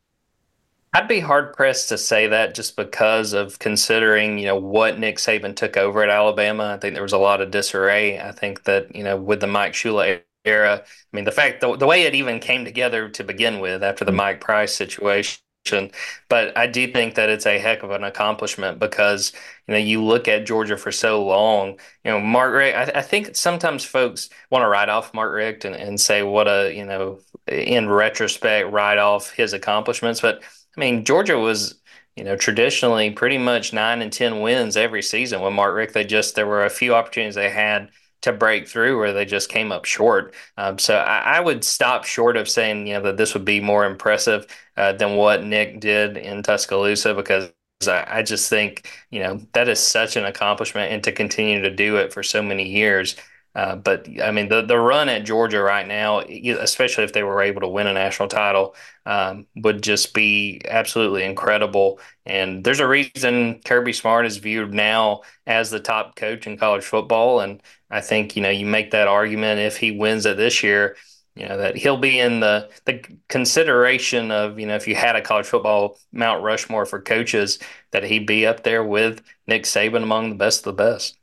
Speaker 6: I'd be hard-pressed to say that just because of considering, you know, what Nick Saban took over at Alabama. I think there was a lot of disarray. I think that, you know, with the Mike Shula era, I mean, the fact, the, the way it even came together to begin with after the Mike Price situation, But I do think that it's a heck of an accomplishment because, you know, you look at Georgia for so long, you know, Mark Richt, I, I think sometimes folks want to write off Mark Richt and, and say what a, you know, in retrospect, write off his accomplishments. But, I mean, Georgia was, you know, traditionally pretty much nine and ten wins every season with Mark Richt. They just, there were a few opportunities they had to break through where they just came up short. Um, so I, I would stop short of saying, you know, that this would be more impressive uh, than what Nick did in Tuscaloosa, because I, I just think, you know, that is such an accomplishment, and to continue to do it for so many years. Uh, but I mean, the, the run at Georgia right now, especially if they were able to win a national title, um, would just be absolutely incredible. And there's a reason Kirby Smart is viewed now as the top coach in college football. And I think, you know, you make that argument if he wins it this year, you know, that he'll be in the, the consideration of, you know, if you had a college football Mount Rushmore for coaches, that he'd be up there with Nick Saban among the best of the best.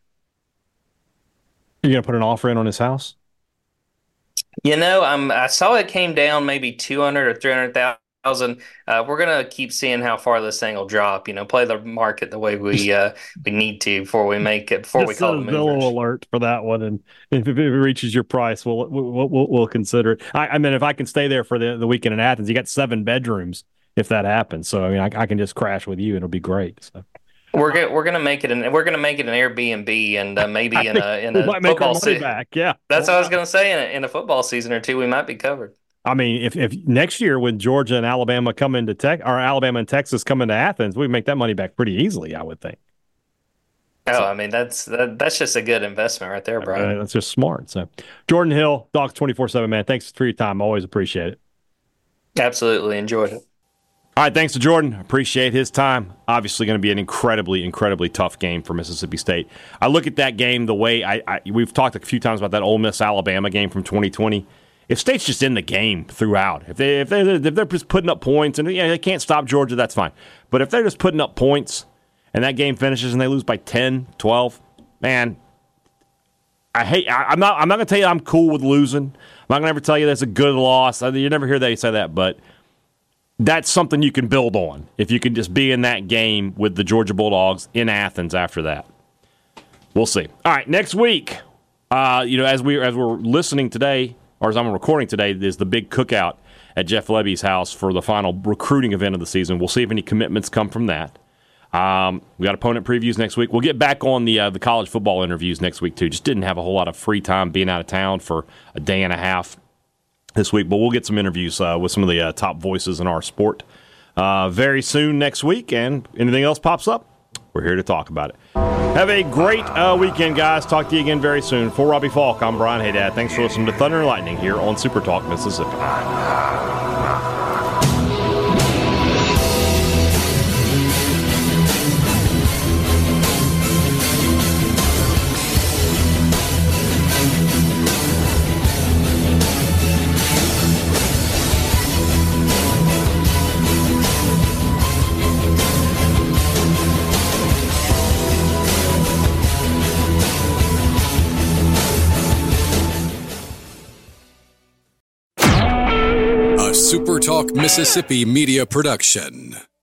Speaker 2: You're going to put an offer in on his house?
Speaker 6: You know, I'm, I saw it came down maybe two hundred or three hundred thousand. Uh, we're going to keep seeing how far this thing will drop, you know, play the market the way we uh, we need to before we make it, before we call the movers.
Speaker 2: Zillow alert for that one. And if, if it reaches your price, we'll, we'll, we'll, we'll consider it. I, I mean, if I can stay there for the, the weekend in Athens, you got seven bedrooms if that happens. So, I mean, I, I can just crash with you. It'll be great. So.
Speaker 6: We're gonna we're gonna make it an we're gonna make it an Airbnb, and uh, maybe in a in a football season
Speaker 2: back. Yeah,
Speaker 6: that's what I was gonna say. In a, in a football season or two, we might be covered.
Speaker 2: I mean, if if next year when Georgia and Alabama come into Tech, or Alabama and Texas come into Athens, we make that money back pretty easily, I would think.
Speaker 6: Oh, so, I mean, that's that, that's just a good investment right there, Brian.
Speaker 2: Uh, that's just smart. So, Jordan Hill, Docs twenty-four seven, man. Thanks for your time. Always appreciate it.
Speaker 6: Absolutely enjoyed it.
Speaker 2: All right, thanks to Jordan. Appreciate his time. Obviously going to be an incredibly, incredibly tough game for Mississippi State. I look at that game the way I, I we've talked a few times about that Ole Miss-Alabama game from twenty twenty. If State's just in the game throughout, if, they, if, they, if they're just putting up points, and yeah, they can't stop Georgia, that's fine. But if they're just putting up points and that game finishes and they lose by ten, twelve, man, I hate. I, I'm not I'm not going to tell you I'm cool with losing. I'm not going to ever tell you that's a good loss. You never hear they say that, but that's something you can build on if you can just be in that game with the Georgia Bulldogs in Athens after that. We'll see. All right, next week, uh, you know, as we as we're listening today, or as I'm recording today, is the big cookout at Jeff Lebby's house for the final recruiting event of the season. We'll see if any commitments come from that. Um, we got opponent previews next week. We'll get back on the uh, the college football interviews next week too. Just didn't have a whole lot of free time being out of town for a day and a half this week, but we'll get some interviews uh, with some of the uh, top voices in our sport uh, very soon next week, and anything else pops up, we're here to talk about it. Have a great uh, weekend, guys. Talk to you again very soon. For Robbie Falk, I'm Brian Haydad. Thanks for listening to Thunder and Lightning here on Super Talk Mississippi.
Speaker 1: Super Talk Mississippi Media Production.